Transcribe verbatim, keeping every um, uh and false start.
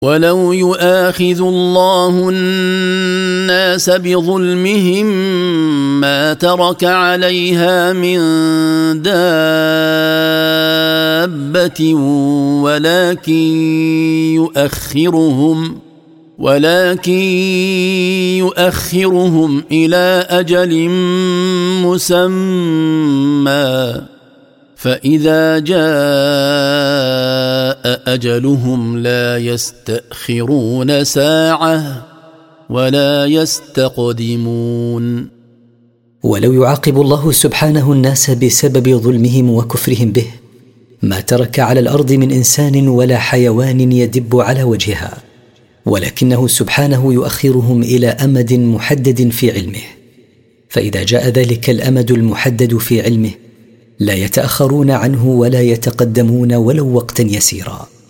ولو يؤاخذ الله الناس بظلمهم ما ترك عليها من دابة ولكن يؤخرهم ولكن يؤخرهم إلى أجل مسمى فإذا جاء أجلهم لا يستأخرون ساعة ولا يستقدمون. ولو يعاقب الله سبحانه الناس بسبب ظلمهم وكفرهم به ما ترك على الأرض من إنسان ولا حيوان يدب على وجهها، ولكنه سبحانه يؤخرهم إلى أمد محدد في علمه، فإذا جاء ذلك الأمد المحدد في علمه لا يتأخرون عنه ولا يتقدمون ولو وقتا يسيرا.